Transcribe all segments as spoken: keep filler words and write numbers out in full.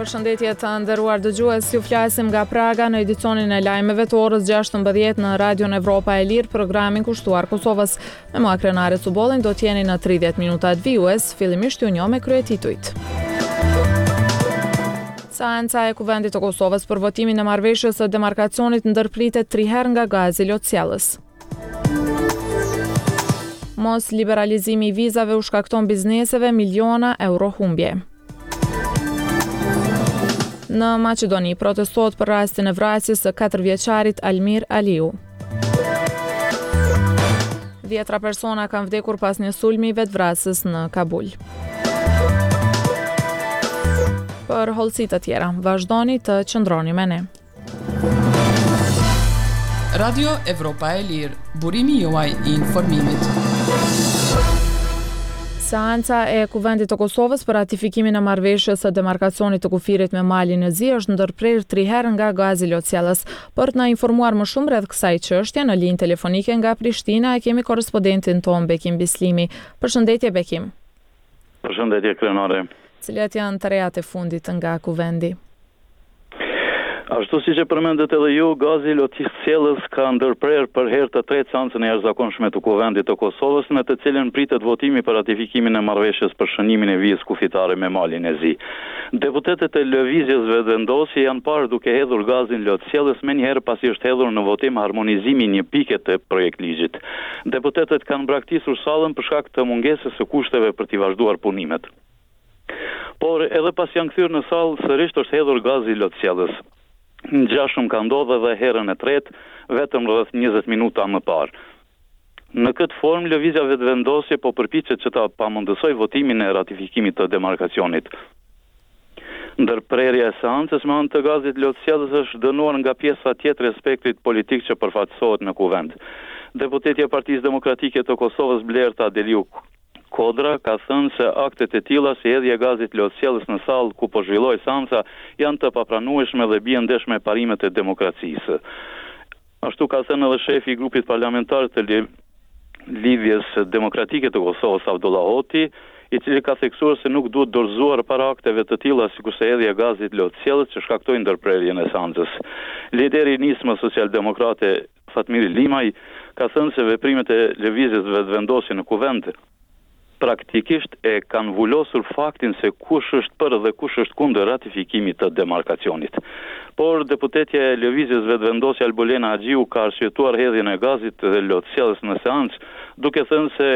Përshëndetje të nderuar dëgjues, ju flasim nga Praga në edicionin e lajmeve të orës gjashtëmbëdhjetë në Radion Evropa e Lirë, programin kushtuar Kosovës. Me mua Krenare Cubollin do t'jeni në tridhjetë minutat vijues, fillimisht ju njoh me kryetitujt. Seanca e Kuvendit të Kosovës për votimin e marrëveshjes së demarkacionit ndërpritet tri herë nga gazi Lotcellës. Mos liberalizimi i vizave u shkakton bizneseve miliona euro humbje. Në Maqedoni protestohet për rastin e vrasjes së katërvjeçarit Almir Aliu. Dhjetra persona kanë vdekur pas një sulmi vetvrasës në Kabul. Për hollësi të tjera, vazhdoni të qëndroni me ne. Radio Evropa e Lirë, burimi juaj i informimit. Seanca e Kuvendit të Kosovës për ratifikimin e marrëveshjes së demarkacionit të kufirit me Malin e Zi është ndërprer tri herë nga gazi Lotcellës. Për të na informuar më shumë rreth kësaj çështje, në linjë telefonike nga Prishtina e kemi korrespondentin ton Bekim Bislimi. Përshëndetje Bekim. Përshëndetje Krenare. Cilat janë të rejat e fundit nga Kuvendi? Ashtu si që përmendet edhe ju, gazi Lotcellës ka ndërprer për herë të tretë seancën e jashtëzakonshme të Kuvendit të Kosovës, në të cilën pritet votimi për ratifikimin e marrëveshjes për shënimin e vizës kufitare me Malin e Zi. Deputetet e lëvizjes vetëvendosje janë parë duke hedhur gazin Lotcellës me njëherë pasi është hedhur në votim harmonizimi një pike të projekt ligjit. Deputetet kanë braktisur sallën për shkak të mungesës së kushteve për t'i vazhduar punimet. Por edhe pas janë kthyer në sallë, sërish është hedhur gazi Lotcellës. Ngjashëm ka ndodhur edhe herën e tretë, vetëm rreth njëzet minuta më parë. Në këtë formë, lëvizja vetëvendosje po përpiqet që ta pamundësoj votimin e ratifikimit të demarkacionit. Ndërprerja e seancës me anë të gazit Lotcellës është dënuar nga pjesa tjetër e spektrit politik që përfaqësohet në Kuvend. Deputetja e Partisë Demokratike të Kosovës Blerta Deliu Kodra ka thënë se aktet e tilla si hedhja e gazit Lotcellës në sallë ku po zhvilloi seanca janë të papranueshme dhe bien ndesh me parimet e demokracisë. Ashtu ka thënë edhe shefi i grupit parlamentar të Lidhjes Demokratike të Kosovës Abdullah Hoti, i cili ka theksuar se nuk duhet dorëzuar para akteve të tilla sikurse hedhja e gazit Lotcellës që shkaktojnë ndërprerjen e seancës. Lideri i nismës socialdemokrate Fatmir Limaj ka thënë se veprimet e lëvizjes vetëvendosje në Kuvend praktikisht e kanë vulosur faktin se kush është për dhe kush është kundër ratifikimit të demarkacionit. Por deputetja e lëvizjes vetëvendosje Albolena Haxhiu ka arsyetuar hedhjen e gazit të Lotcellës në seancë, duke thënë se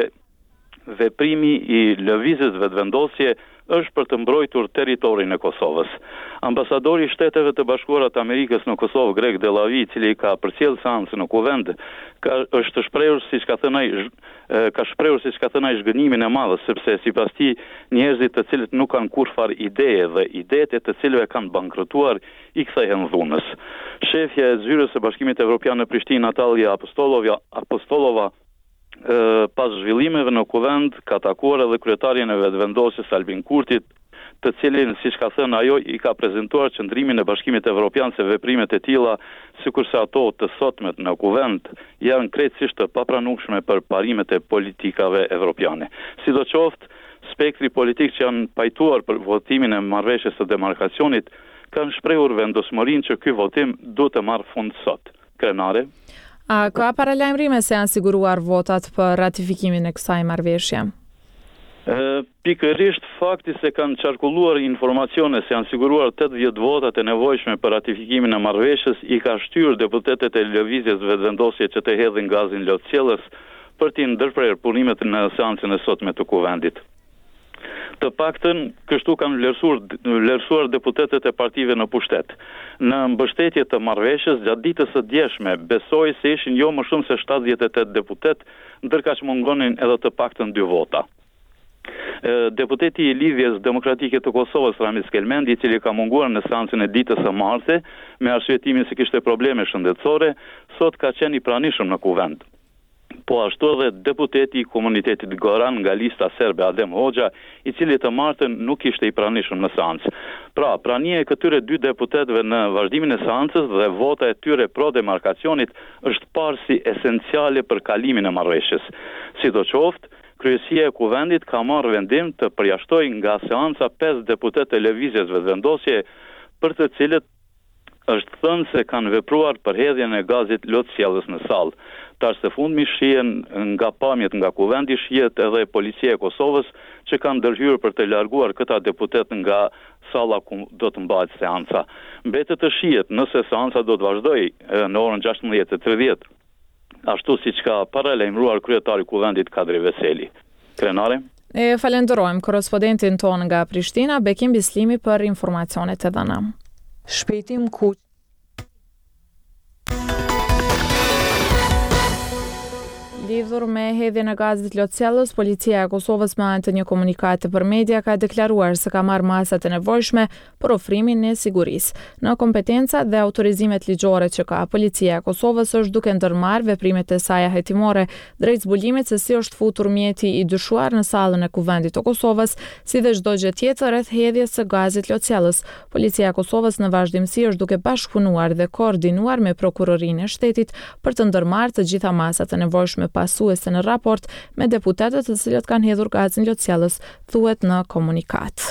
veprimi i lëvizjes vetëvendosje është për të mbrojtur territorin e Kosovës. Ambasadori i Shteteve të Bashkuara të Amerikës në Kosovë, Greg Delavi, i cili ka përcjell seancën në Kuvend, ka është shprehur siç ka thënë ai, ka shprehur siç ka thënë ai zhgënimin e madh, sepse sipas tij njerëzit të cilët nuk kanë kurrfar ide dhe idetë të cilëve kanë bankrotuar i kthehen dhunës. Shefja e zyrës së Bashkimit Evropian në Prishtinë, Natalia Apostolova, Apostolova pas zhvillimeve në Kuvend ka takuar edhe kryetarin e vetëvendosjes Albin Kurtit, të cilin, siç ka thënë ajo, i ka prezantuar qëndrimin e Bashkimit Evropian se veprimet e tilla, sikurse ato të sotmet në Kuvend, janë krejtësisht të papranueshme për parimet e politikave evropiane. Sidoqoftë, spektri politik që janë pajtuar për votimin e marrëveshjes së demarkacionit kanë shprehur vendosmërinë që ky votim duhet të marrë fund sot. Krenare. A ka paralajmërime se janë siguruar votat për ratifikimin e kësaj marrëveshje? Pikërisht fakti se kanë qarkulluar informacione se janë siguruar tetëdhjetë votat e nevojshme për ratifikimin e marrëveshjes i ka shtyrë deputetet e lëvizjes vetëvendosje që të hedhin gazin Lotcellës për t'i ndërprer punimet në seancën e sotme të Kuvendit. Të paktën, kështu kanë vlerësuar, vlerësuar deputetet e partive në pushtet. Në mbështetje të marrëveshjes, gjatë ditës së djeshme, besoi se ishin jo më shumë se shtatëdhjetë e tetë deputet, ndërkaq mungonin edhe të paktën dy vota. Deputeti i Lidhjes Demokratike të Kosovës, Ramiz Kelmendi, i cili ka munguar në seancën e ditës së martëse, me arsyetimin se kishte probleme shëndetësore, sot ka qenë i pranishëm në Kuvend. Po ashtu edhe deputeti i komunitetit Goran nga lista serbe Adem Hoxha, i cili të martën nuk ishte i pranishëm në seancë. Pra, prania e këtyre dy deputetëve në vazhdimin e seancës dhe vota e tyre pro demarkacionit është parë si esenciale për kalimin e marrëveshjes. Sidoqoftë, Kryesia e Kuvendit ka marrë vendim të përjashtojë nga seanca pesë deputet të lëvizjes vetëvendosje për të cilët është thënë se kanë vepruar për hedhjen e gazit lotësjellës në sallë. Tash së fundmi shihen nga pamjet nga Kuvendi shihet edhe policia e Kosovës që kanë ndërhyrë për të larguar këta deputet nga salla ku do të mbahet seanca. Mbetet të shihet nëse seanca do të vazhdojë në orën gjashtëmbëdhjetë e tridhjetë, ashtu siç ka paralajmëruar kryetari i Kuvendit Kadri Veseli. Krenare? E falenderojmë korrespondentin tonë nga Prishtina, Bekim Bislimi, për informacionet e dhëna. Shpejtim ku Lidhur me hedhjen e gazit lotësjellës, policia e Kosovës me anë të një komunikati për media ka deklaruar se ka marrë masat e nevojshme për ofrimin e sigurisë. Në kompetencat dhe autorizimet ligjore që ka, policia e Kosovës është duke ndërmarrë veprimet e saj hetimore drejt zbulimit se si është futur mjeti i dyshuar në sallën e Kuvendit të Kosovës, si dhe çdo gjë tjetër rreth hedhjes së gazit lotësjellës. Policia e Kosovës në vazhdimsi është duke bashkëpunuar dhe koordinuar me prokurorinë e shtetit për të ndërmarrë të gjitha masat e nevojshme pasuese në raport me deputetët të cilët kanë hedhur gazin lotësjellës, thuhet në komunikat.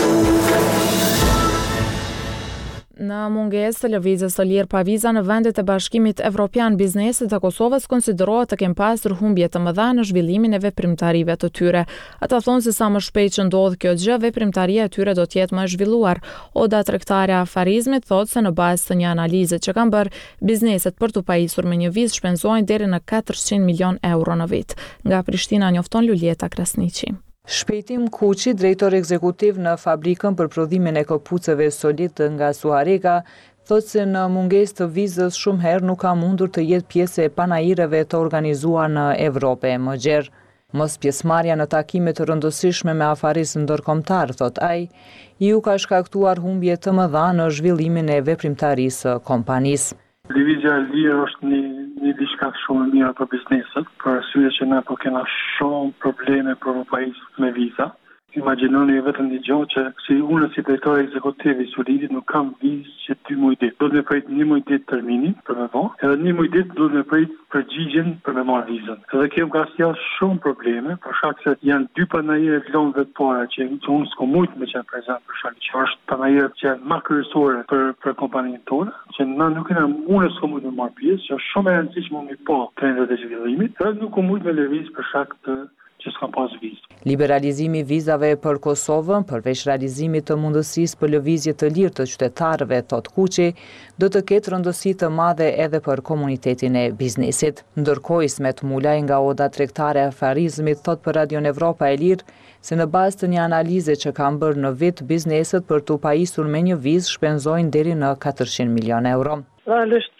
Në mungesë të lëvizjes së lirë pa viza në vendet e Bashkimit Evropian, bizneset e Kosovës konsiderohet të kenë pasur humbje të mëdha në zhvillimin e veprimtarive të tyre. Ata thonë se sa më shpejt që ndodh kjo gjë, veprimtaria e tyre do të jetë më e zhvilluar. Oda tregtare e afarizmit thotë se në bazë të një analize që kanë bërë, bizneset për të pajisur me një vizë shpenzojnë deri në katërqind milion euro në vit. Nga Prishtina njofton Luljeta Krasniqi. Shpejtim Kuqi, drejtor ekzekutiv në fabrikën për prodhimin e këpucëve Solid nga Suarega, thotë se në mungesë të vizës shumë herë nuk ka mundur të jetë pjesë e panajireve të organizuar në Evropë më gjerë. Mos pjesëmarrja në takime të rëndësishme me afarisë ndërkombëtar, thotë ai, iu ka shkaktuar humbje të mëdha në zhvillimin e veprimtarisë së kompanisë. Lëvizja e lirë është një një diçka shumë e mirë për bizneset, për arsye që ne po kena shumë probleme për pajis me viza. Imagjinoni vetëm një gjë që si unë si drejtor ekzekutiv i Solidit nuk kam vizë që dy muaj ditë. Do të më prit një muaj ditë terminin për me vonë, edhe një muaj ditë do të më prit përgjigjen për me marrë vizën. Edhe kjo ka sjell shumë probleme, për shkak se janë dy panajire vlonëve të para që unë s'kam mujt me qenë prezant për shkak që është panajire që janë më kryesore për për kompaninë tonë, që na nuk kena unë s'kam mujt me marrë pjesë, që është shumë e rëndësishme me pa trendet e zhvillimit, edhe nuk kam mujt me lëviz për shkak të që s'ka pas vizë. Liberalizimi i vizave për Kosovën, përveç realizimit të mundësisë për lëvizje të lirë të qytetarëve, thot Kuqi, do të ketë rëndësi të madhe edhe për komunitetin e biznesit. Ndërkohë Ismet Mulaj nga Oda Tregtare e Afarizmit thot për Radion Evropa e Lirë se në bazë të një analize që kanë bërë në vit, bizneset për të pajisur me një vizë shpenzojnë deri në katërqind milion euro. Realisht,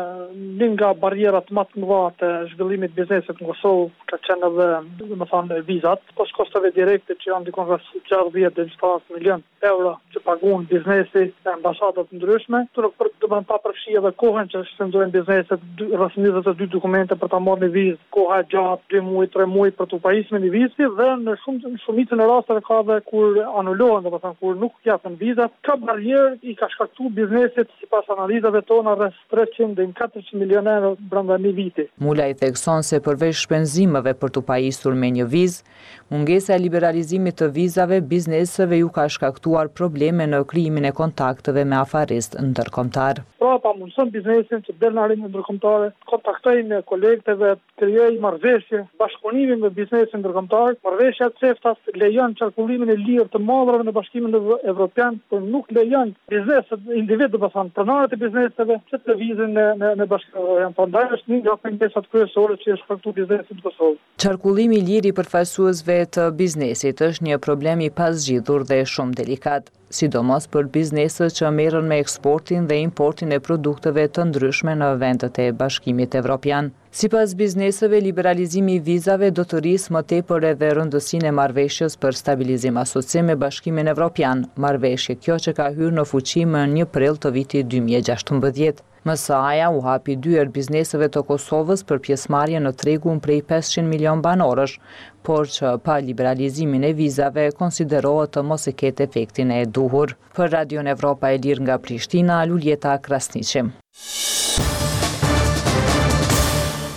një nga barierat më të mëdha të zhvillimit biznesit në Kosovë ka qenë edhe, do të thonë, vizat, pas kostave direkte që janë dikon rreth gjashtëdhjetë deri në pesëdhjetë milion euro që paguan biznesi e ambasadat të ndryshme. Këto nuk do të pa përfshi edhe kohën që shpenzojnë bizneset rreth njëzet e dy dokumente për ta marrë një vizë, koha gjatë dy muaj, tre muaj për të pajisur një vizë dhe në shumë në shumicën e rasteve ka edhe kur anulohen, do të thonë kur nuk japen vizat, ka barierë i ka shkaktuar biznesit sipas analizave tona rreth treqind deri në katërqind milion euro brenda një viti. Mulaj thekson se përveç shpenzimeve për të pajisur me një vizë, mungesa e liberalizimit të vizave bizneseve ju ka shkaktuar probleme në krijimin e kontakteve me afarist ndërkombëtar. Pra pa mundson biznesin që del në arinë ndërkombëtare, kontaktojnë me kolegët dhe krijojnë marrëveshje, bashkëpunimi me biznesin ndërkombëtar. Marrëveshja CEFTA lejon qarkullimin e lirë të madhrave në Bashkimin Evropian, por nuk lejon bizneset individ, do të thonë pronarët e bizneseve që të lëvizin në në, në Bashkimin Evropian. Prandaj është një nga pengesat kryesore që është shkaktuar biznesit në Kosovë. Qarkullimi i lirë i përfaqësuesve të biznesit është një problem i pazgjitur dhe shumë delikat, sidomos për bizneset që merren me eksportin dhe importin e produkteve të ndryshme në vendet e Bashkimit Evropian. Sipas bizneseve, liberalizimi i vizave do të rrisë më tepër edhe rëndësinë e marrëveshjes për stabilizim asociem me Bashkimin Evropian, marrëveshje kjo që ka hyrë në fuqi më një prill të vitit dy mijë e gjashtëmbëdhjetë. Më së aja u hapi dyer bizneseve të Kosovës për pjesëmarrje në tregun prej pesëqind milion banorësh, por që pa liberalizimin e vizave konsiderohet të mos e ketë efektin e duhur. Për Radion Evropa e Lirë nga Prishtina, Luljeta Krasniqi.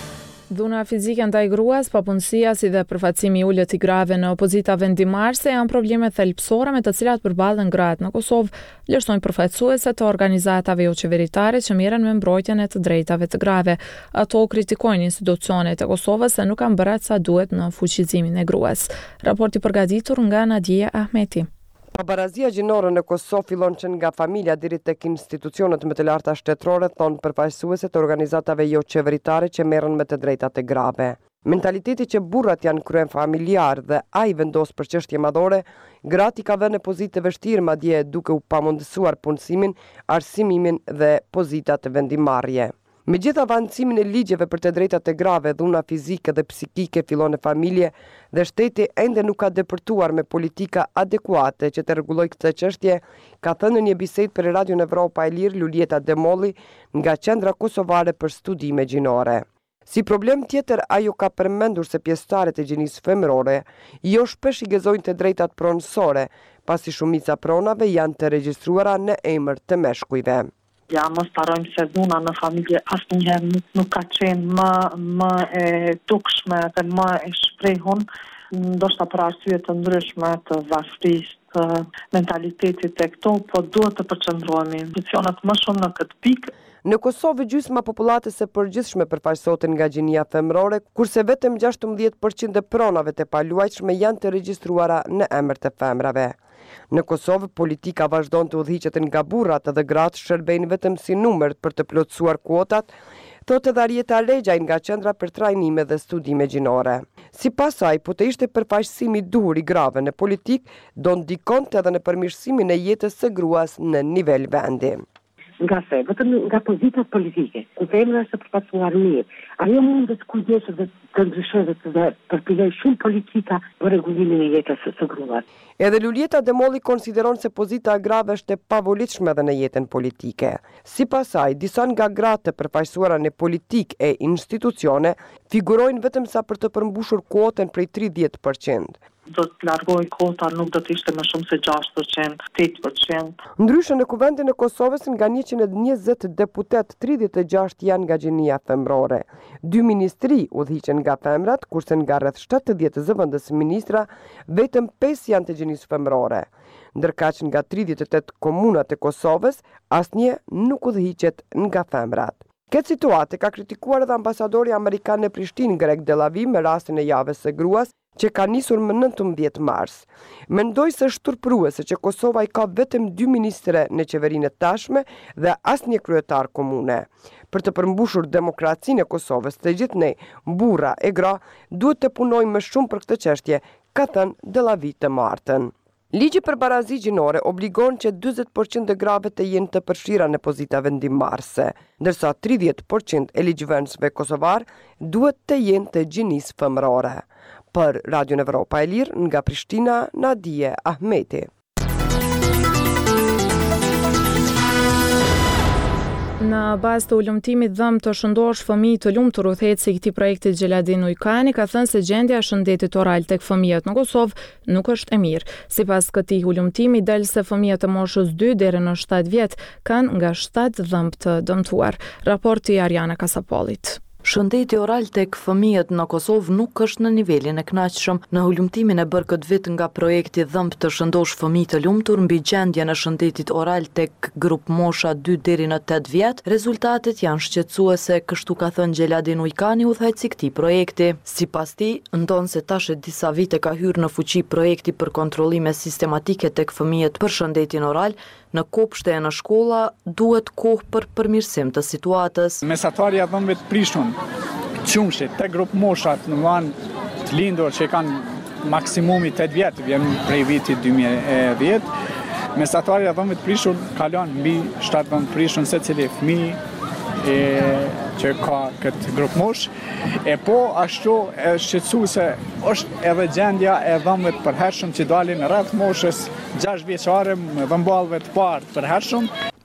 Dhuna fizike ndaj gruas, papunësia si dhe përfaqësimi i ulët i grave në opozita vendimarrëse janë probleme thelbësore me të cilat përballen gratë në Kosovë, vlerësojnë përfaqësuese të organizatave jo qeveritare që merren me mbrojtjen e të drejtave të grave. Ato kritikojnë institucionet e Kosovës se nuk kanë bërë sa duhet në fuqizimin e gruas. Raporti përgatitur nga Nadia Ahmeti. Pabarazia gjinore në Kosovë fillon që nga familja deri tek institucionet më të larta shtetërore, thonë përfaqësuese të organizatave jo qeveritare që merren me të drejtat e grave. Mentaliteti që burrat janë kryen familjar dhe ai vendos për çështje madhore, gratë i ka vënë në pozitë të vështirë, madje duke u pamundësuar punësimin, arsimimin dhe pozitat të vendimarrje. Megjithë avancimin e ligjeve për të drejtat e grave, dhuna fizike dhe psikike fillon në familje dhe shteti ende nuk ka depërtuar me politika adekuate që të rregullojë këtë çështje, ka thënë në një bisedë për Radion Evropa e Lirë Lulieta Demolli nga Qendra Kosovare për Studime Gjinore. Si problem tjetër, ajo ka përmendur se pjesëtarët e gjinisë femërore jo shpesh i gëzojnë të drejtat pronësore, pasi shumica pronave janë të regjistruara në emër të meshkujve. Ja, mos parojmë se dhuna në familje asnjëherë nuk, nuk ka qenë më, më e dukshme dhe më e shprehun, ndoshta për arsye të ndryshme të varfërisë, të mentalitetit e këto, po duhet të përqendrohemi institucionet më shumë në këtë pikë. Në Kosovë gjysma popullatës së përgjithshme përfaqësohet nga gjinia femërore, kurse vetëm gjashtëmbëdhjetë përqind e pronave të paluajtshme janë të regjistruara në emër të femrave. Në Kosovë, politika vazhdon të udhëhiqet nga burrat dhe gratë shërbejnë vetëm si numër për të plotësuar kuotat, thotë edhe Arieta Regjaj nga Qendra për Trajnime dhe Studime Gjinore. Sipas saj, po të ishte përfaqësimi i duhur i grave në politikë, do ndikonte edhe në përmirësimin e jetës së gruas në nivel vendi. Nga se, vetëm nga pozitat politike, ku femra është përfaqësuar mirë, ajo mund të kujdeset dhe të ndryshojë dhe përpilloj shumë politika për rregullimin e jetës së gruas. Edhe Lulieta Demolli konsideron se pozita e grave është e pavolitshme edhe në jetën politike. Sipas saj, disa nga gratë të përfaqësuara në politikë e institucione figurojnë vetëm sa për të përmbushur kuotën prej tridhjetë përqind. Do të largoj kota, nuk do të ishte më shumë se gjashtë përqind, tetë përqind. Ndryshe në Kuvendin e Kosovës nga njëqind e njëzet deputet, tridhjetë e gjashtë janë nga gjinia femrore. Dy ministri udhëhiqen nga femrat, kurse nga rreth shtatëdhjetë zëvendës ministra, vetëm pesë janë të gjinisë femrore. Ndërkaq nga tridhjetë e tetë komunat e Kosovës, asnjë nuk udhëhiqet nga femrat. Këtë situatë ka kritikuar edhe ambasadori amerikan në Prishtinë Greg Delavi me rastin e javës së gruas, që ka nisur më nëntëmbëdhjetë mars. Mendoj se është turpëruese që Kosova i ka vetëm dy ministre në qeverinë e tashme dhe asnjë kryetar komune. Për të përmbushur demokracinë e Kosovës, të gjithë ne, burra e gra, duhet të punojmë më shumë për këtë çështje, ka thënë Delavi të martën. Ligji për barazi gjinore obligon që dyzet përqind e grave të jenë të përfshira në pozita vendimarrëse, ndërsa tridhjetë përqind e ligjvënësve kosovar duhet të jenë të gjinisë femërore. Për Radion Evropa e Lirë, nga Prishtina, Nadia Ahmeti. Në bazë të ulëmtimit dhëmë të shëndosh fëmijë të lumtur, udhëheci i këtij projekti Xheladin Ujkani ka thënë se gjendja e shëndetit oral tek fëmijët në Kosovë nuk është e mirë. Sipas këtij ulëmtimi del se fëmijët e moshës dy deri në shtatë vjet kanë nga shtatë dhëmb të dëmtuar. Raporti Ariana Kasapollit. Shëndeti oral tek fëmijët në Kosovë nuk është në nivelin e kënaqshëm. Në ulëmtimin e bërë këtë vit nga projekti Dhëmb të shëndosh fëmijë të lumtur mbi gjendjen e shëndetit oral tek grup mosha dy deri në tetë vjet, rezultatet janë shqetësuese, kështu ka thënë Xheladin Ujkani, udhëheqësi i këtij projekti. Sipas tij, ndon se tash e disa vite ka hyrë në fuqi projekti për kontrollime sistematike tek fëmijët për shëndetin oral. Në kopshte e në shkolla duhet kohë për përmirësim të situatës. Mesatarja dhëmbëve të prishun, qumshit, te grup moshat në vanë të lindur që kanë maksimumi tetë vjetë, vjen prej vitit dy mijë e dhjetë. Mesatarja dhëmbëve të prishun kalon mbi shtatë dhëmbë të prishun se cili fëmijë e që ka këtë grup mosh, e po ashtu e shqetësuese është edhe gjendja e dhëmbëve të përhershëm që dalin rreth moshës gjashtë vjeçare me dhëmballëve të parë të përhershëm.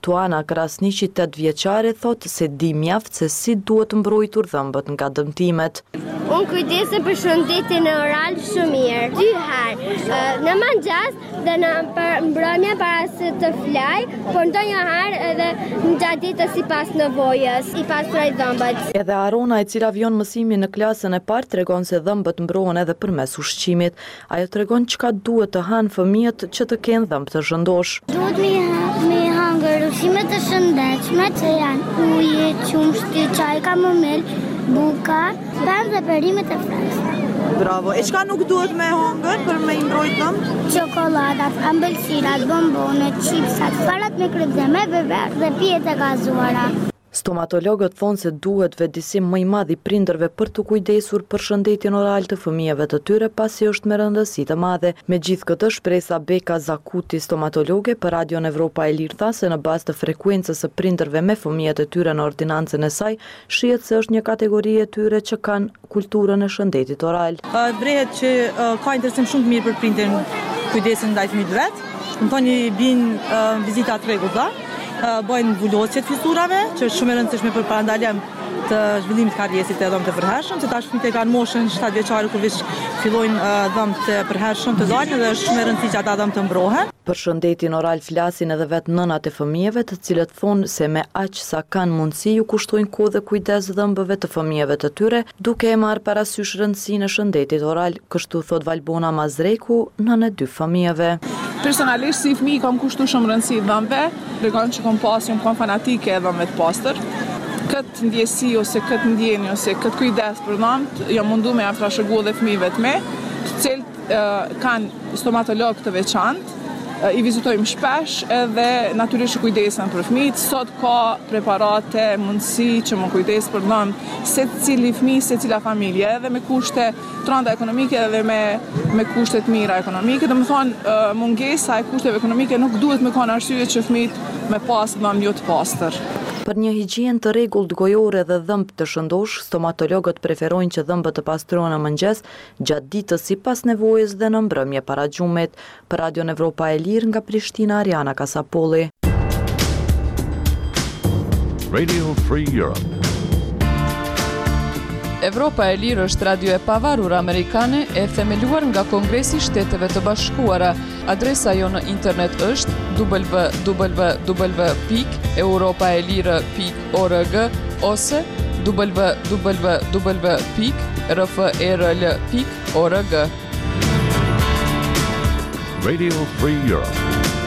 Tuana Krasniqi, tetë vjeçare, thot se di mjaft se si duhet mbrojtur dhëmbët nga dëmtimet. Unë kujdesem për shëndetin oral shumë mirë, dy herë, në mëngjes dhe në mbrëmje para se të flaj, por ndonjëherë edhe në gjatë ditës sipas nevojës, i pastroj dhëmbët. Edhe Arona, e cila vjon mësimin në klasën e parë, tregon se dhëmbët mbrohen edhe përmes ushqimit. Ajo tregon çka duhet të hanë fëmijët që të kenë dhëmb të zhëndosh. Duhet me, me hangër ushqime të shëndetshme, që janë ujë, qumshti, çaj, kamomil, buka, pemë dhe perimet e freskëta. Bravo. E çka nuk duhet me hangër për me mbrojtë dhëmb? Çokoladat, ambëlsirat, bombonet, chipsat, farat me kryp me beber dhe pijet e gazuara. Stomatologët thonë se duhet vetëdijsim më i madh i prindërve për të kujdesur për shëndetin oral të fëmijëve të tyre, pasi është me rëndësi të madhe. Megjithë këtë, shpresa Beka Zakuti, stomatologe për Radion Evropa e Lirë, tha se në bazë të frekuencës së prindërve me fëmijët e tyre në ordinancën e saj, shihet se është një kategori e tyre që kanë kulturën e shëndetit oral. Uh, Brehet që uh, ka interesim shumë të mirë për prindërin kujdesin ndaj fëmijëve vet. Më thoni bin uh, vizita të rregullta. Bojnë vullosje të fisurave, që është shumë e rëndësishme për parandaljem të zhvillimit të karriesit të dhëmbëve të përhershëm, se tash fëmijët e kanë moshën shtatë vjeçare kur vish fillojnë dhëmbë të përhershëm të dalin dhe është shumë e rëndësishme që ata dhëmbë të mbrohen. Për shëndetin oral flasin edhe vetë nënat e fëmijëve, të cilët thonë se me aq sa kanë mundësi ju kushtojnë kohë dhe kujdes dhëmbëve të fëmijëve të tyre, duke e marrë parasysh rëndësinë e shëndetit oral, kështu thot Valbona Mazreku, nënë e dy fëmijëve. Personalisht si fëmijë kam kushtuar shumë rëndësi dhëmbëve, tregon që kam pasur një kom fanatike e dhëmbëve të pastër. Këtë ndjesi ose këtë ndjenjë ose këtë kujdes për dhëmbët, jam munduar me ia trashëgoj dhe fëmijëve të me, të cilët uh, kanë stomatolog të veçantë. I vizitojmë shpesh edhe natyrisht kujdesen për fëmijët. Sot ka preparate, mundësi që më kujdes për dhëmbë se cili fëmijë, se cila familje, edhe me kushte të rënda ekonomike edhe me, me kushte të mira ekonomike. Do të thonë, mungesa e kushteve ekonomike nuk duhet me kanë arsye që fëmijët me pas dhëmbë jo të pastër. Për një higjienë të rregullt gojore dhe dhëmbë të shëndosh, stomatologët preferojnë që dhëmbët të pastrohen në mëngjes, gjatë ditës sipas nevojës dhe në mbrëmje para gjumit. Për Radion Evropa e Lirë nga Prishtina, Ariana Kasapolli. Radio Free Europe. Evropa e Lirë është radio e pavarur amerikane e themeluar nga Kongresi i Shteteve të Bashkuara. Adresa jo në internet është w w w pikë europaelire pikë org ose w w w pikë r f r l pikë org. Radio Free Europe.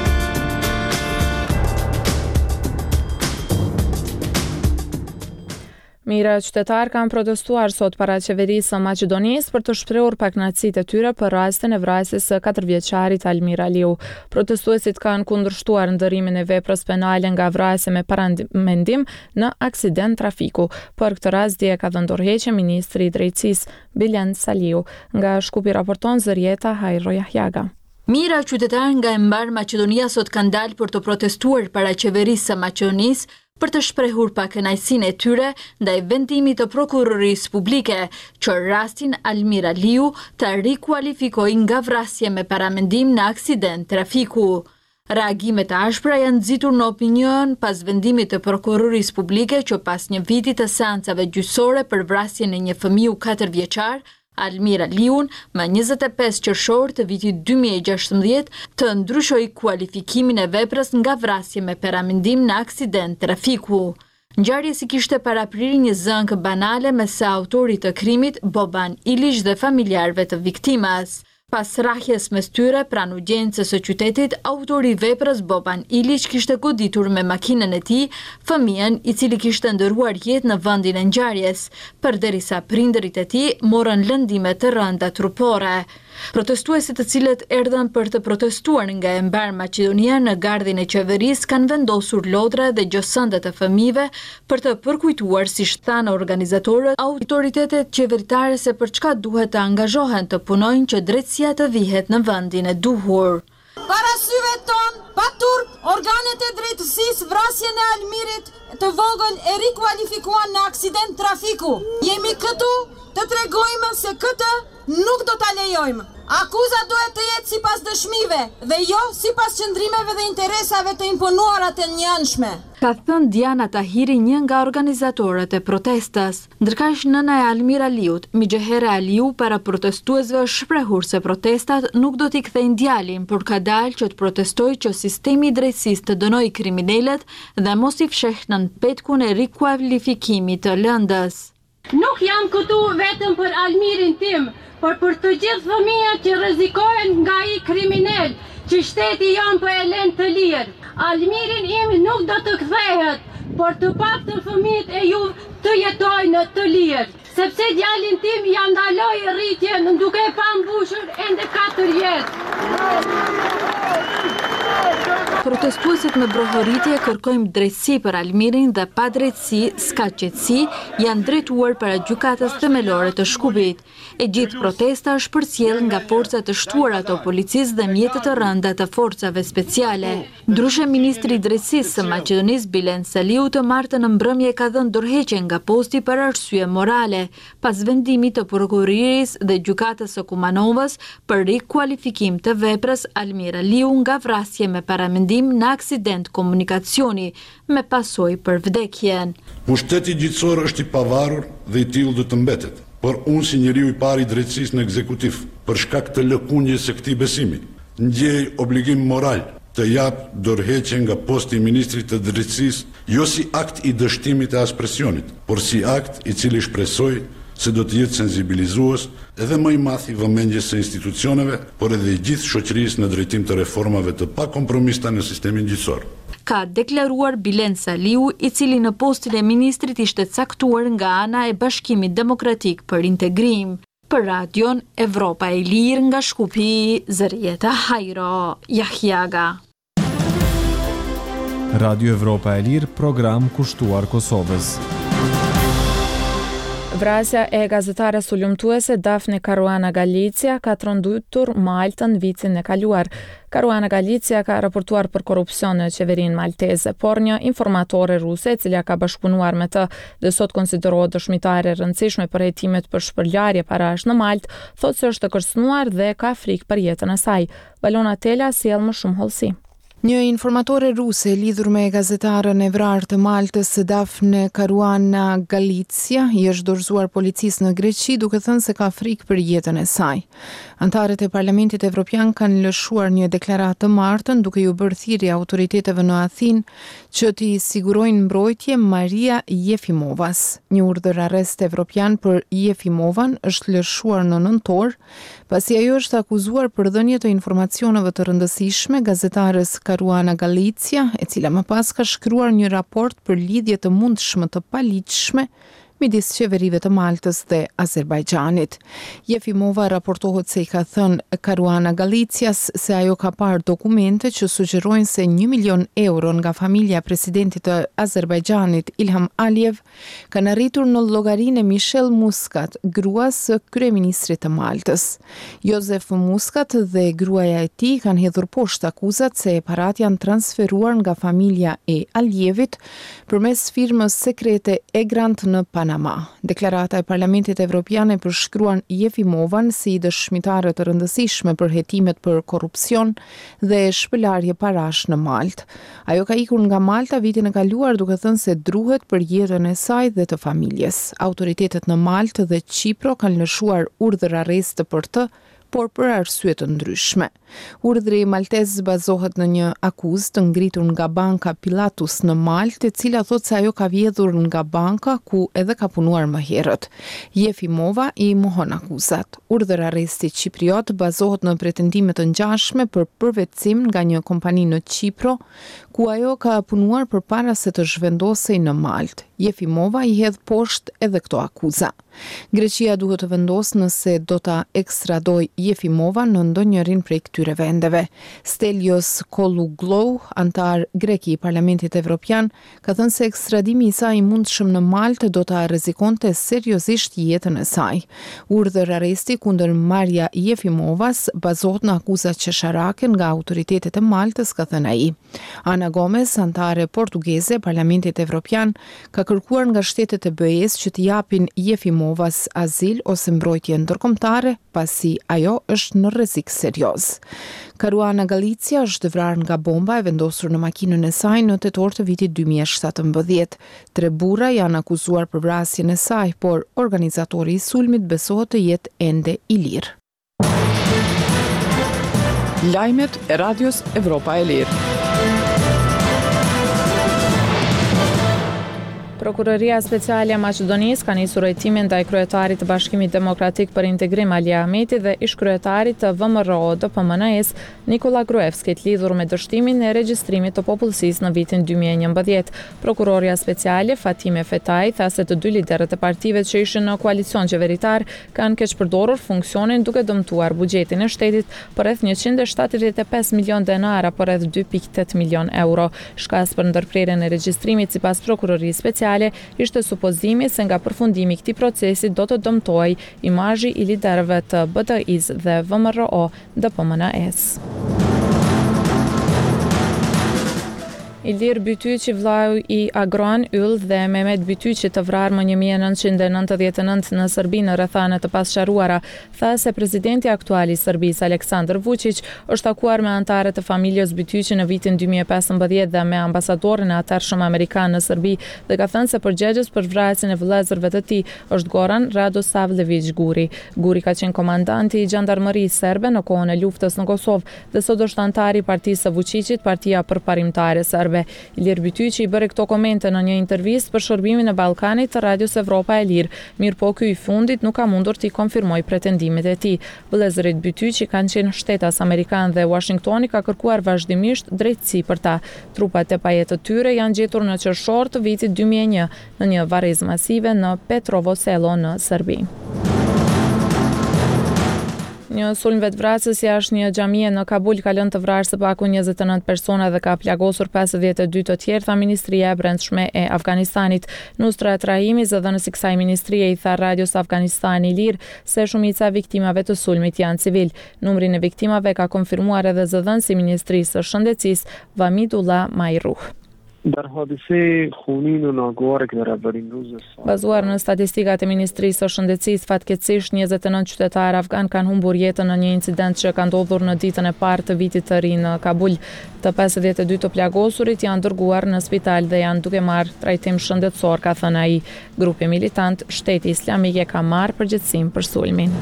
Mira qytetarë kanë protestuar sot para qeverisë së Maqedonisë për të shprehur pakënaqësitë e tyre për rastin e vrasjes së katërvjeçarit Almir Aliu. Protestuesit kanë kundërshtuar ndërimin e veprës penale nga vrasje me paramendim në aksident trafiku. Për këtë rast dje ka dhënë dorëheqje ministri i drejtësisë Bilen Saliu. Nga Shkupi raporton Zërieta Hajro Jahjaga. Mira qytetarë nga e mbar Maqedonia sot kanë dalë për të protestuar para qeverisë së Maqedonisë për të shprehur pakënaqësinë e tyre ndaj vendimit të prokurorisë publike që rastin Almir Aliu të rikualifikoi nga vrasje me paramendim në aksident trafiku. Reagimet e ashpra janë nxitur në opinion pas vendimit të prokurorisë publike që pas një viti të seancave gjyqësore për vrasjen e një fëmiu katër vjeçar, Almir Aliun, më njëzet e pesë qershor të vitit dy mijë e gjashtëmbëdhjetë, të ndryshoi kualifikimin e veprës nga vrasje me paramendim në aksident trafiku. Ngjarja si kishte paraprirë një zënkë banale mes autorit të krimit Boban Ilić dhe familjarëve të viktimës. Pas rrahjes mes tyre pranë audiencës së qytetit, autori i veprës Boban Ilić kishte goditur me makinën e tij fëmijën i cili kishte ndëruar jetë në vendin e ngjarjes, përderisa prindërit e tij morën lëndime të rënda trupore. Protestuesit të cilët erdhën për të protestuar nga e mbar Maqedonia në gardhin e qeverisë kanë vendosur lodra dhe gjosënde të fëmijëve për të përkujtuar, siç thanë organizatorët, autoritetet qeveritare se për çka duhet të angazhohen të punojnë që drejtësia të vihet në vendin e duhur. Para syve ton, patur, organet e drejtësisë vrasjen e Almirit të vogël e rikualifikuan në aksident trafiku. Jemi këtu të tregojmë se këtë nuk do ta lejojmë. Akuza duhet të jetë sipas dëshmive dhe jo sipas qëndrimeve dhe interesave të imponuara të njëanshme. Ka thënë Diana Tahiri, një nga organizatorët e protestës. Ndërkaq nëna e Almir Aliut, Migjehere Aliu, para protestuesve është shprehur se protestat nuk do t'i kthejnë djalin, por ka dalë që të protestojë që sistemi i drejtësisë të dënojë kriminalet dhe mos i fshehë nën petkun e rikualifikimit të lëndës. Nuk jam këtu vetëm për Almirin tim, por për të gjithë fëmijët që rrezikohen nga i kriminal, që shteti jon po e lën të lirë. Almirin im nuk do të kthehet, por të paktën fëmijët e ju të jetojnë të lirë, sepse djalin tim ja ndaloi rritjen duke e pa mbushur ende katër jetë. Protestuesit me brohoritje kërkojmë drejtësi për Almirin dhe pa drejtësi, s'ka qetësi, janë drejtuar para gjykatës themelore të Shkupit. E gjithë protesta është përcjell nga forcat të shtuara të policisë dhe mjetet të rënda të forcave speciale. Ndryshe, ministri i drejtësisë së Maqedonisë Bilen Saliu të martën në mbrëmje ka dhënë dorëheqje nga posti për arsye morale, pas vendimit të prokurorisë dhe gjykatës së Kumanovës për rikualifikim të veprës Almir Aliu nga vrasje me paramendim në aksident komunikacioni me pasojë për vdekjen. Pushteti gjyqësor është i pavarur dhe i tillë do të mbetet, por unë si njeriu i parë i drejtësisë në ekzekutiv, për shkak të lëkundjes së këtij besimi, ndjej obligim moral të jap dorëheqje nga posti i ministrit të drejtësisë, jo si akt i dështimit e aspresionit, por si akt i cili shpresoj se do të jetë sensibilizues edhe më i madh i vëmendjes së institucioneve, por edhe i gjithë shoqërisë në drejtim të reformave të pakompromista në sistemin gjyqësor. Ka deklaruar Bilen Saliu, i cili në postin e ministrit ishte caktuar nga ana e Bashkimit Demokratik për Integrim. Për radion Evropa e Lirë nga Shkupi, Zërieta Hajro, Jahjaga. Radio Evropa e Lirë, program kushtuar Kosovës. Vrasja e gazetares sulumtuese Dafne Caruana Galizia ka trondëtur Maltën vitin e kaluar. Caruana Galizia ka raportuar për korrupsion në qeverinë malteze, por një informatore ruse, e cila ka bashkëpunuar me të dhe sot konsiderohet dëshmitare e rëndësishme për hetimet për shpërlarje parash në Maltë, thotë se është të kërcënuar dhe ka frikë për jetën e saj. Valona Tela sjell më shumë hollësi. Një informatore ruse lidhur me gazetarën e vrarë të Maltës Dafne Caruana Galizia i është dorëzuar policisë në Greqi duke thënë se ka frikë për jetën e saj. Antarët e Parlamentit Evropian kanë lëshuar një deklaratë të martën duke ju bërë thirrje autoriteteve në Athinë që t'i sigurojnë mbrojtje Maria Jefimovas. Një urdhër arrest evropian për Jefimovan është lëshuar në nëntor, pasi ajo është akuzuar për dhënie të informacioneve të rëndësishme gazetarës Caruana Galizia, e cila më pas ka shkruar një raport për lidhje të mundshme të paligjshme midis qeverive të Maltës dhe Azerbajxhanit. Jefimova raportohet se i ka thënë Caruana Galicias se ajo ka parë dokumente që sugjerojnë se një milion euro nga familja e presidentit të Azerbajxhanit Ilham Aliyev kanë arritur në llogarinë e Michel Muscat, gruas së kryeministrit të Maltës. Josef Muscat dhe gruaja e tij kanë hedhur poshtë akuzat se parat janë transferuar nga familja e Aliyevit përmes firmës sekrete Egrant në Panama. Deklarata e Parlamentit Evropian e përshkruan Jefimovan si dëshmitare të rëndësishme për hetimet për korrupsion dhe shpëlarje parash në Maltë. Ajo ka ikur nga Malta vitin e kaluar duke thënë se druhet për jetën e saj dhe të familjes. Autoritetet në Maltë dhe Çipro kanë lëshuar urdhër arresti për të, por për arsye të ndryshme. Urdhri maltez bazohet në një akuzë të ngritur nga banka Pilatus në Maltë, e cila thotë se ajo ka vjedhur nga banka ku edhe ka punuar më herët. Jefimova i mohon akuzat. Urdhër arresti çipriot bazohet në pretendime të ngjashme për përvetësim nga një kompani në Çipro, ku ajo ka punuar përpara se të zhvendosej në Maltë. Jefimova i hedh poshtë edhe këto akuza. Greqia duhet të vendosë nëse do ta ekstradoj Jefimova në ndonjërin prej këtyre vendeve. Stelios Kologlou, antar grek i Parlamentit Evropian, ka thënë se ekstradimi i saj i mundshëm në Maltë do ta rrezikonte seriozisht jetën e saj. Urdhër arresti kundër Marja Jefimovas bazohet në akuzat qesharake nga autoritetet e Maltës, ka thënë ai. Ana Gomes, antare portugeze e Parlamentit Evropian, ka kërkuar nga shtetet e B E-s që të japin Jefimovas azil ose mbrojtje ndërkombëtare, pasi ajo është në rrezik serioz. Caruana Galizia është vrarë nga bomba e vendosur në makinën e saj në tetor të vitit dy mijë e shtatëmbëdhjetë. Tre burra janë akuzuar për vrasjen e saj, por organizatori i sulmit besohet të jetë ende i lirë. Lajmet e Radios Evropa e Lirë. Prokuroria Speciale e Maqedonisë ka nisur hetimin ndaj kryetarit të Bashkimit Demokratik për Integrim Ali Ahmeti dhe ish-kryetarit të V M R O D P M N-s Nikola Gruevski lidhur me dështimin e regjistrimit të popullsisë në vitin dy mijë e njëmbëdhjetë. Prokuroria Speciale Fatime Fetaj tha se të dy liderët e partive që ishin në koalicion qeveritar kanë keqpërdorur funksionin duke dëmtuar buxhetin e shtetit për rreth njëqind e shtatëdhjetë e pesë milion denara për rreth dy pikë tetë milion euro. Shkas për ndërprerjen e regjistrimit sipas prokurorisë speciale ishte supozimi se nga përfundimi i këtij procesi do të dëmtojë imazhi i liderëve të B D I-s dhe V M R O D P M N-s. Ilir Bytyqi, vllau i Agron Yll dhe Mehmet Bytyqi, të vrarë më një mijë e nëntëqind e nëntëdhjetë e nëntë në Serbi në rrethana të pasqaruara, tha se presidenti aktual i Serbisë Aleksandar Vučić është takuar me anëtarët e familjes Bytyqi në vitin dy mijë e pesëmbëdhjetë dhe me ambasadorin e atëhershëm amerikan në Serbi dhe ka thënë se përgjegjës për vrasjen e vëllezërve të tij është Goran Radosavljević Guri. Guri ka qenë komandanti i gjandarmerisë serbe në kohën e luftës në Kosovë dhe sot është antar i partisë së Vučićit, Partia Përparimtare Serbe. Ilir Bytyqi i bëri këto komente në një intervistë për shërbimin e Ballkanit të Radios Evropa e Lirë, mirë po ky i fundit nuk ka mundur t'i konfirmoj pretendimet e tij. Vëllezërit Bytyqi kanë qenë shtetas amerikan dhe Washingtoni ka kërkuar vazhdimisht drejtësi për ta. Trupat e pajet të tyre janë gjetur në qershor të vitit dy mijë e një në një varrezë masive në Petrovo Selo në Serbi. Një sulm vetvrasës jashtë një xhamie në Kabul ka lënë të vrarë së paku njëzet e nëntë persona dhe ka plagosur pesëdhjetë e dy të tjerë, tha Ministria e Brendshme e Afganistanit. Nusrat Rahimi, zëdhënës i kësaj ministrie, i tha Radios Afganistani Lirë se shumica e viktimave të sulmit janë civil. Numrin e viktimave ka konfirmuar edhe zëdhënësi i Ministrisë së Shëndetësisë Vamidullah Majruh. Bazuar në statistikat e Ministrisë së Shëndetësisë, fatkeqësisht njëzet e nëntë qytetarë afgan kanë humbur jetën në një incident që ka ndodhur në ditën e parë të vitit të ri në Kabul. Të pesëdhjetë e dy të plagosurit janë dërguar në spital dhe janë duke marrë trajtim shëndetësor, ka thënë ai. Grupi militant Shteti Islamik e ka marrë përgjegjësinë për sulmin.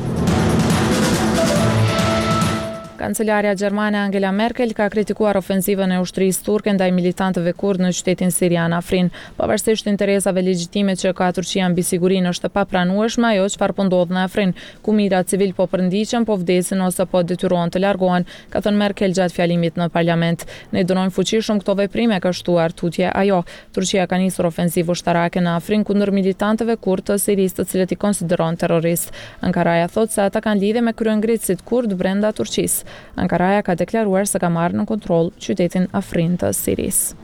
Kancelarja gjermane Angela Merkel ka kritikuar ofensivën e ushtrisë turke ndaj militantëve kurd në qytetin sirian Afrin. Pavarësisht interesave legjitime që ka Turqia mbi sigurinë, është e papranueshme ajo çfarë po ndodh në Afrin, ku mijëra civil po përndiqen, po vdesin ose po detyrohen të largohen, ka thënë Merkel gjatë fjalimit në parlament. Ne dënojmë fuqishëm këto veprime, ka shtuar tutje ajo. Turqia ka nisur ofensivë ushtarake në Afrin kundër militantëve kurd të Sirisë, të cilët i konsideron terroristë. Ankaraja thotë se ata kanë lidhje me kryengritësit kurd brenda Turqisë. Ankaraja ka deklaruar se ka marrë në kontroll qytetin Afrin të Sirisë.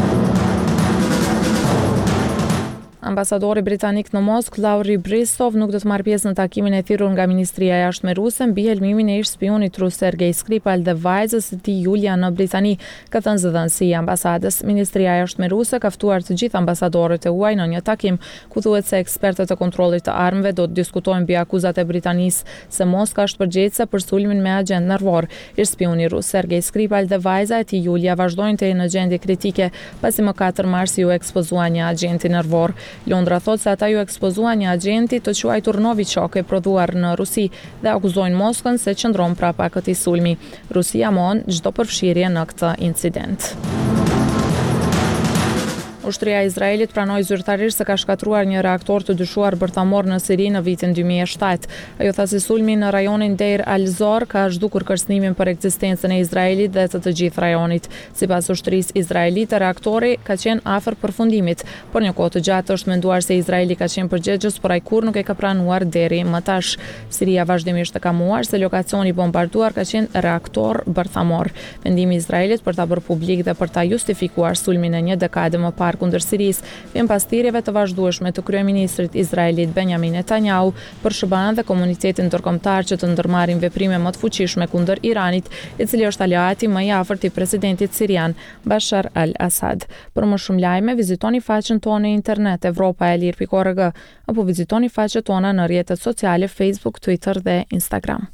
Ambasadori britanik në Moskë, Lauri Bristov, nuk do të marrë pjesë në takimin e thirrur nga Ministria e Jashtme ruse mbi helmimin e ish-spionit rus Sergej Skripal dhe vajzës së tij Julia në Britani, ka thënë zëdhënësi i ambasadës. Ministria e Jashtme ruse ka ftuar të gjithë ambasadorët e huaj në një takim ku thuhet se ekspertët e kontrollit të armëve do të diskutojnë mbi akuzat e Britanisë se Moska është përgjegjëse për sulmin me agent nervor. Ish-spioni rus Sergej Skripal dhe vajza e tij Julia vazhdojnë të jenë në gjendje kritike pasi më katër mars ju ekspozuan një agenti nervor. Londra thot se ata ju ekspozuan një agenti të quajtur Novichok e prodhuar në Rusi dhe akuzojnë Moskën se qëndron prapa këtij sulmi. Rusia mohon çdo përfshirje në këtë incident. Ushtria e Izraelit pranoi zyrtarisht se ka shkatruar një reaktor të dyshuar bërthamor në Siri në vitin dy mijë e shtatë. Ajo tha se sulmi në rajonin Deir al-Zor ka zhdukur kërcënimin për ekzistencën e Izraelit dhe të të gjithë rajonit. Sipas ushtrisë izraelite, reaktori ka qenë afër përfundimit, por një kohë të gjatë është menduar se Izraeli ka qenë përgjegjës, por ai kurrë nuk e ka pranuar deri më tash. Siria vazhdimisht e ka muar se lokacioni bombarduar ka qenë reaktor bërthamor. Vendimi i Izraelit për ta bërë publik dhe për ta justifikuar sulmin e një dekade më parë kundër Sirisë vjen pas thirrjeve të vazhdueshme të kryeministrit izraelit Benjamin Netanyahu për S B A-n dhe komunitetin ndërkombëtar që të ndërmarrin veprime më të fuqishme kundër Iranit, i cili është aleati më i afërt i presidentit sirian Bashar al-Assad. Për më shumë lajme, vizitoni faqen tonë në internet evropa e lir pikë org apo vizitoni faqet tona në rrjetet sociale Facebook, Twitter dhe Instagram.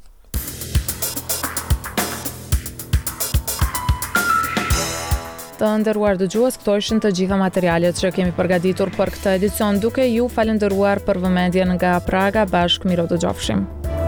Të nderuar dëgjues, këto ishin të gjitha materialet që kemi përgatitur për këtë edicion, duke ju falendëruar për vëmendjen nga Praga. Bashkë miro dëgjofshim.